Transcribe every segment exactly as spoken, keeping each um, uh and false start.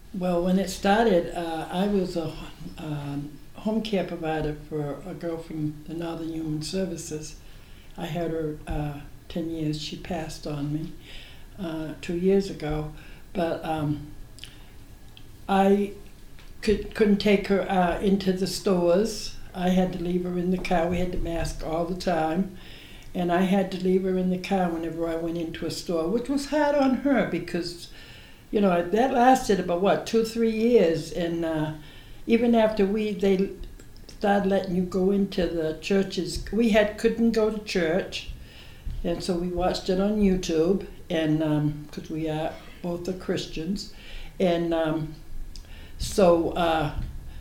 Well, when it started, uh, I was a um, home care provider for a girl from the Northern Human Services. I had her uh, ten years. She passed on me uh, two years ago. But um, I could, couldn't take her uh, into the stores. I had to leave her in the car. We had to mask all the time. And I had to leave her in the car whenever I went into a store, which was hard on her because, you know, that lasted about, what, two, three years. And uh, even after we, they started letting you go into the churches, we had couldn't go to church. And so we watched it on YouTube, and because um, we are both are Christians. And um, so uh,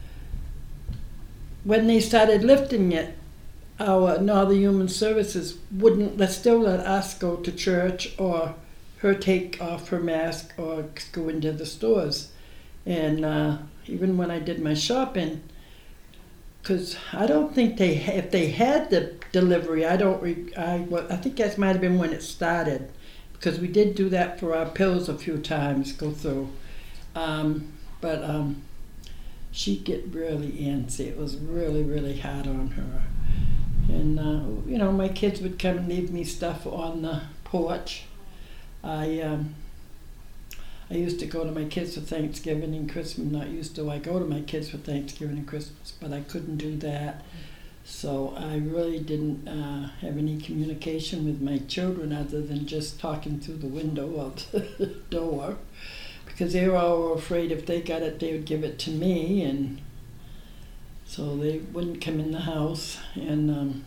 when they started lifting it, our Northern Human Services wouldn't let still let us go to church or her take off her mask or go into the stores. And uh, even when I did my shopping, because I don't think they, if they had the delivery, I don't, re, I, well, I think that might have been when it started, because we did do that for our pills a few times, go through. Um, but um, she'd get really antsy. It was really, really hard on her. And, uh, you know, my kids would come and leave me stuff on the porch. I um, I used to go to my kids for Thanksgiving and Christmas. Not used to, I go to my kids for Thanksgiving and Christmas, but I couldn't do that. So I really didn't uh, have any communication with my children other than just talking through the window of the door, because they were all afraid if they got it, they would give it to me, and so they wouldn't come in the house. And um,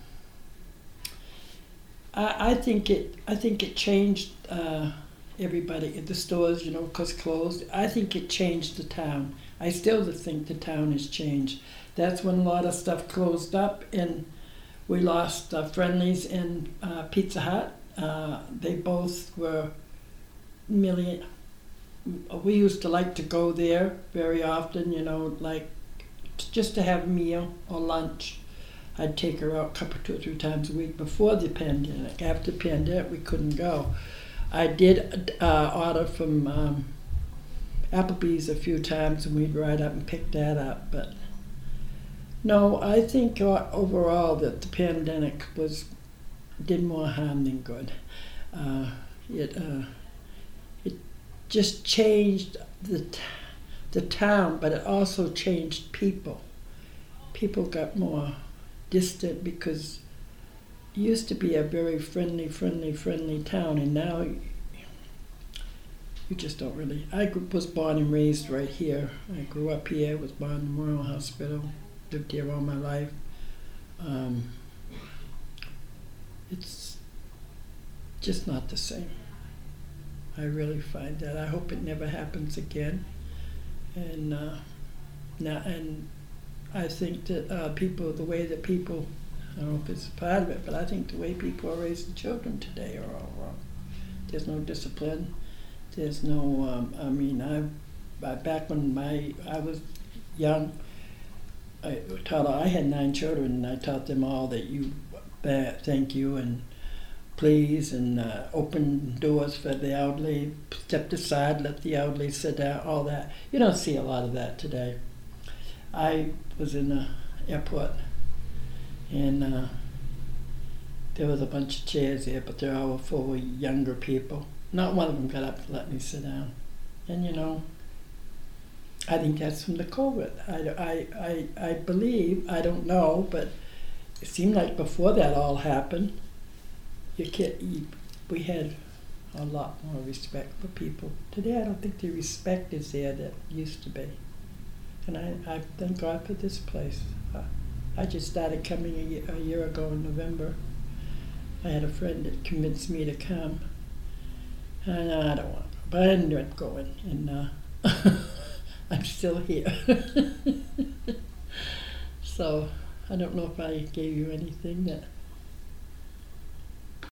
I, I think it. I think it changed uh, everybody at the stores. You know, because closed. I think it changed the town. I still think the town has changed. That's when a lot of stuff closed up, and we lost uh, Friendlies and uh, Pizza Hut. Uh, they both were million. We used to like to go there very often. You know, like. Just to have a meal or lunch. I'd take her out a couple, two or three times a week before the pandemic. After the pandemic, we couldn't go. I did uh, order from um, Applebee's a few times, and we'd ride up and pick that up. But no, I think uh, overall that the pandemic was did more harm than good. Uh, it uh, it just changed the. T- the town, but it also changed people. People got more distant because it used to be a very friendly, friendly, friendly town, and now you just don't really. I was born and raised right here. I grew up here, was born in Memorial Hospital, lived here all my life. Um, it's just not the same. I really find that. I hope it never happens again. And uh, now, and I think that uh, people, the way that people, I don't know if it's part of it, but I think the way people are raising children today are all wrong. There's no discipline. There's no. Um, I mean, I, I back when my I was young, I taught. I had nine children, and I taught them all that you, uh, thank you, and please, and uh, open doors for the elderly, stepped aside, let the elderly sit down, all that. You don't see a lot of that today. I was in the airport, and uh, there was a bunch of chairs there, but they're all full of younger people. Not one of them got up to let me sit down. And you know, I think that's from the COVID. I, I, I, I believe, I don't know, but it seemed like before that all happened, You can't, you, we had a lot more respect for people. Today I don't think the respect is there that used to be. And I, I thank God for this place. Uh, I just started coming a year, a year ago in November. I had a friend that convinced me to come. And I don't want to, but I ended up going. And uh, I'm still here. So I don't know if I gave you anything that